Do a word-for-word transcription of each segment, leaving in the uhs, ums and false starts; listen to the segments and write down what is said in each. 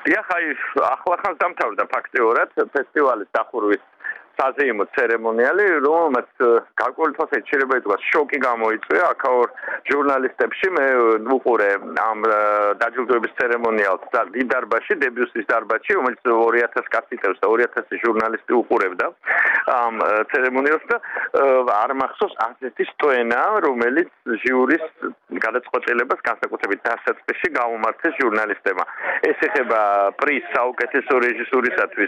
დიახ, აი ახლახანს დამთავრდა ფაქტიურად ფესტივალის დახურვის საზეიმო ცერემონიალი, რომელმაც გარკვეული თვალსაზრისით შეიძლება ითქვას შოკი გამოიწვია აქაურ ჟურნალისტებში. მე ვუყურე ამ დაჯილდოების ცერემონიალს დიდ დარბაზში, დებიუსის დარბაზში, რომელიც ორი ათასი კაცი იტევს და ორი ათასი ჟურნალისტი უყურებდა ამ ცერემონიალს და არ მახსოვს ასეთი სტოენა, რომელიც ჟიურის გადაწყვეტილებას განსაკუთრებით დასაწყისში გაუმართეს ჟურნალისტებმა. ეს ეხება პრიზს საუკეთესო რეჟისურისათვის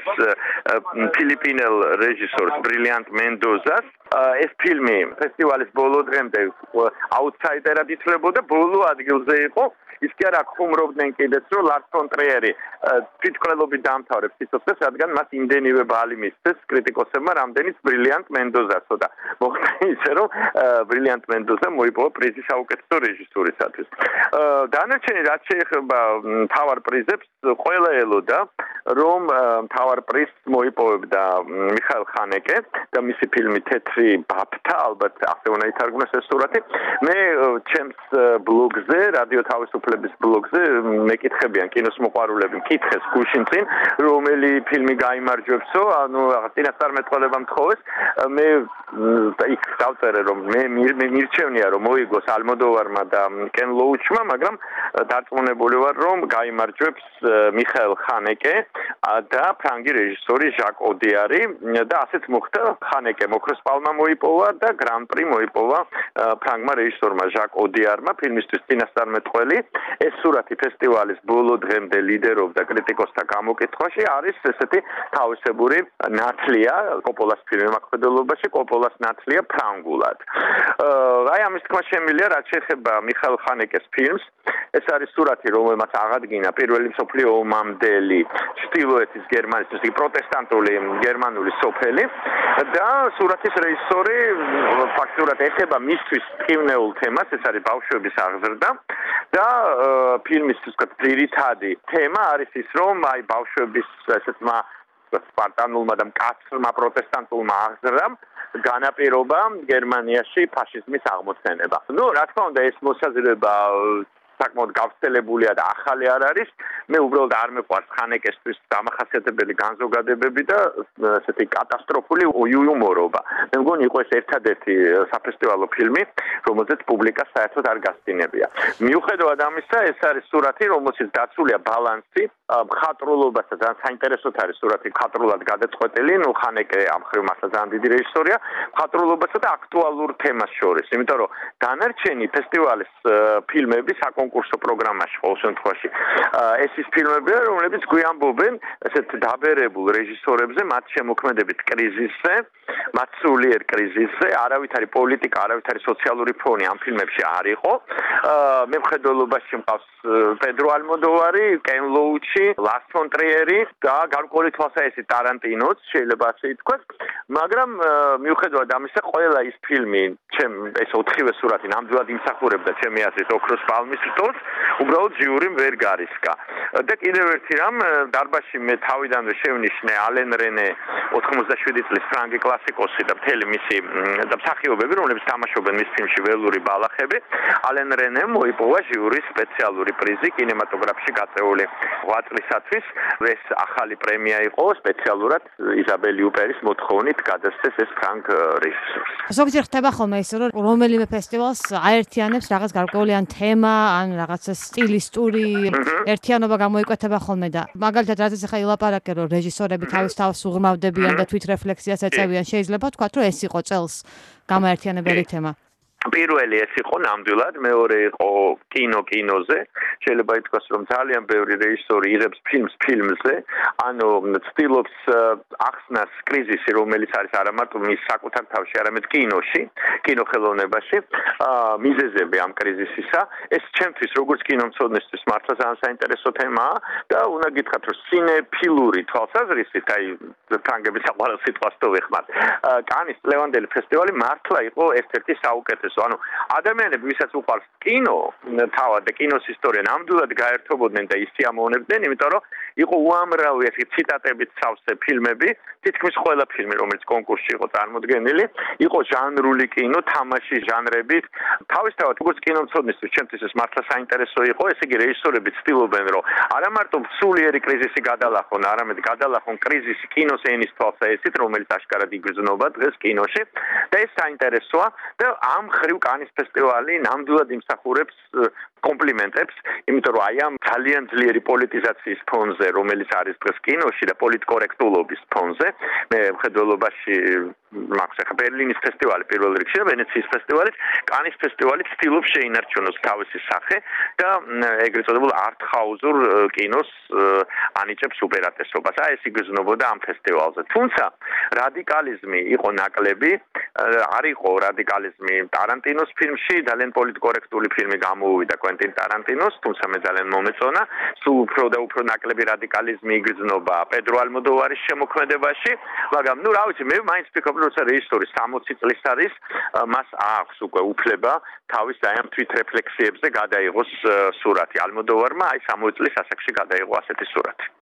ფილიპინელ რეჟისორს ბრილიანტ მენდოზას. ეს ფილმი ფესტივალის ბოლო დღემდე აუთსაიდერად ითვლებოდა, ბოლო ადგილზე იყო. ის კი არა ხუმრობდნენ კიდეც, რომ ლარს ფონ ტრიერი თვითმკვლელობით დაამთავრებს სიცოცხლეს, რადგან მას იმდენივე ბალი მისცეს კრიტიკოსებმა, რამდენიც ბრილიანტ მენდოზასო და მოხდა ისე, რომ ბრილიანტ მენდოზა მოიპოვა პრიზი საუკეთესო რეჟისურისათვის. დანარჩენი რაც შეეხება მთავარ პრიზებს, ყველა ელოდა, რომ მთავარ პრიზს მოიპოვებდა მიხაილ ხანეკე და მისი ფილმი თეთრი ბაფთა, ალბათ ასე უნდა ითარგმნოს ეს სურათი. მე ჩემს ბლოგზე, რადიო თავისუფლების ბლოგზე მეკითხებიან კინოს მოყვარულები, მკითხეს გუშინ წინ, რომელი ფილმი გაიმარჯვებსო, ანუ წინასწარმეტყველება მთხოვეს. მე იქ დავწერე, რომ მე მირჩევნია, რომ მოიგოს ალმოდოვარმა და კენ ლოუჩმა, მაგრამ დარწმუნებული ვარ, რომ გაიმარჯვებს მიხაილ ხანეკე და ფრანგი რეჟისორი ჟაკ ოდიარი და ასეც მოხდა. ხანეკე ოქროს პალმა მოიპოვა და გრან-პრი მოიპოვა ფრანგმა რეჟისორმა ჟაკ ოდიარმა ფილმისთვის წინასწარმეტყველი. ეს სურათი ფესტივალის ბოლო დღემდე ლიდერობდა კრიტიკოსთა გამოკითხვაში, არის ესეთი თავისებური ნათლია კოპოლას ფილმი მაკფედელობაში, კოპოლას ნათლია ფრანგულად. აი ამის თქმა შემიძლია, რაც შეეხება მიხაილ ხანეკეს ფილმს. ეს არის სურათი, რომელმაც აღადგინა პირველი მსოფლიო ომამდელი ჩრდილოეთის გერმანიის პროტესტანტული გერმანული სოფელი და სურათის რეჟისორი ფაქტურად ეხება მისთვის ტკივნეულ თემას, ეს არის ბავშვების აღზრდა და ფილმის ვთქვათ ძირითადი თემა არის ის, რომ აი ბავშვების ესეთმა სპარტანულმა და მკაცრმა პროტესტანტულმა აღზრდამ განაპირობა გერმანიაში ფაშიზმის აღმოცენება. ნუ რა თქმა უნდა ეს მოსაზრება საკმაოდ გავრცელებულია და ახალი არ არის. მე უბრალოდ არ მეყვარს ხანეკესთვის დამახასიათებელი განზოგადებები და ესეთი კატასტროფული იუმორობა. მე მგონი იყო ეს ერთადერთი საფესტივალო ფილმი, რომელზეც პუბლიკა საერთოდ არ გასწინებია. მიუხედავად ამისა, ეს არის სურათი, რომელშიც დაცულია ბალანსი, მხატვრულობასა ძალიან საინტერესოდ არის სურათი მხატვრულად გადაწყვეტილი, ნუ ხანეკე ამ ხრივ მასა ძალიან დიდი რეჟისორია, მხატვრულობასა და აქტუალურ თემას შორის. იმიტომ რომ დანარჩენი ფესტივალის ფილმები საკონკურსო პროგრამაში ყოველ შემთხვევაში ეს ის ფილმებია, რომლებიც გვიამბობენ ესეთ დაბერებულ რეჟისორებზე, მათ შემოქმედებით კრიზისზე, მათ სულიერ კრიზისზე, არავითარი პოლიტიკა, არავითარი სოციალური ფონი ამ ფილმებში არ იყო. მე მხედველობაში მყავს პედრო ალმოდოვარი, კენ ლოუჩი, ლარს ფონ ტრიერი და გარკვეული თვალსაზრისით ტარანტინოც, შეიძლება ასე ითქვას, მაგრამ მიუხედავად ამისა, ყველა ის ფილმი, ჩემ ეს ოთხივე სურათი ნამდვილად იმსახურებდა ჩემი აზრით ოქროს პალმის რტოს, უბრალოდ ჟიურიმ ვერ გარისკა. და კიდევ ერთი რამ, დარბაზში მე თავიდანვე შევნიშნე ალენ რენე ოთხმოცდაშვიდი წლის ფრანგი კლასიკოსი და მთელი მისი და მსახიობები, რომლებიც თამაშობენ მის ფილმში ველური ბალახები. ალენ რენემ მოიპოვა ჟიურის სპეციალური პრიზი კინემატოგრაფში გაწეული რვა წლისათვის. ეს ახალი პრემია იყო, სპეციალურად იზაბელ იუპერის მოთხოვნით გადასცეს ეს ფრანგ რეჟისორს. ზოგჯერ ხდება ხოლმე ის, რომ რომელიმე ფესტივალს აერთიანებს რაღაც გარკვეული ან თემა, ან რაღაც სტილისტური ერთიანობა გამოიკვეთება ხოლმე და მაგალითად რაზეც ახლა ილაპარაკე, რომ რეჟისორები თავის თავს უღრმავდებიან და თვითრეფლექსიას ეწევიან, შეიძლება თქვა, რომ ეს იყო წელს გამაერთიანებელი თემა. პირველი ეს იყო ნამდვილად, მეორე იყო კინო კინოზე. შეიძლება ითქვას, რომ ძალიან ბევრი რეჟისორი იღებს ფილმს ფილმზე, ანუ ცდილობს ახსნას კრიზისი, რომელიც არის არა მარტო მის საკუთარ თავში, არამედ კინოში, კინოხელოვნებაში, მიზეზები ამ კრიზისისა. ეს ჩემთვის, როგორც კინომცოდნისთვის, მართლა ძალიან საინტერესო თემაა და უნდა გითხრათ, რომ სინეფილური თვალსაზრისით, აი ფრანგების საყვარელ სიტყვას თუ ვეხმართ, კანის წლევანდელი ფესტივალი მართლა იყო ერთ-ერთი საუკეთესო საინტერესო. ანუ ადამიანები, ვისაც უყვარს კინო, თავად და კინოს ისტორია ნამდვილად გაერთობოდნენ და ისიამოვნებდნენ, იმიტომ რომ იყო უამრავი ეს ციტატებით სავსე ფილმები, თითქმის ყველა ფილმი, რომელიც კონკურსში იყო წარმოდგენილი, იყო ჟანრული კინო, თამაში ჟანრებით. თავისთავად როგორც კინომცოდნისთვის ჩემთვის ეს მართლა საინტერესო იყო, ესე იგი რეჟისორები ცდილობენ, რომ არა მარტო სულიერი კრიზისი გადალახონ, არამედ გადალახონ კრიზისი კინოს ენის თვალსაჩინო, რომელიც აშკარად იგრძნობა დღეს კინოში და ეს საინტერესოა და ამ ხრივ კანის ფესტივალი ნამდვილად იმსახურებს კომპლიმენტებს, იმიტომ რომ აი ამ ძალიან ძლიერი პოლიტიზაციის ფონზე, რომელიც არის დღეს კინოში და პოლიტკორექტულობის ფონზე, მე მხედველობაში მაქვს ახლა ბერლინის ფესტივალი პირველ რიგში და ვენეციის ფესტივალი, კანის ფესტივალი ცდილობს შეინარჩუნოს თავისი სახე და ეგრეთ წოდებულ არტ-ჰაუსურ კინოს ანიჭებს უპირატესობას. აი ეს იგრძნობოდა ამ ფესტივალზე. თუმცა რადიკალიზმი იყო ნაკლები, არ იყო რადიკალიზმი ტარანტინოს ფილმში, ძალიან პოლიტკორექტული ფილმი გამოუვიდა კვენტინ ტარანტინოს, თუმცა მე ძალიან მომეწონა, სულ უფრო და უფრო ნაკლები რადიკალიზმი იგრძნობა პედრო ალმოდოვარის შემოქმედებაში, მაგრამ ნუ რა ვიცი, მე მაინც ვფიქრობ, როცა რეჟისორი სამოცი წლის არის, მას აქვს უკვე უფლება თავის აი ამ თვითრეფლექსიებზე გადაიღოს სურათი. ალმოდოვარმა აი სამოცი წლის ასაკში გადაიღო ასეთი სურათი.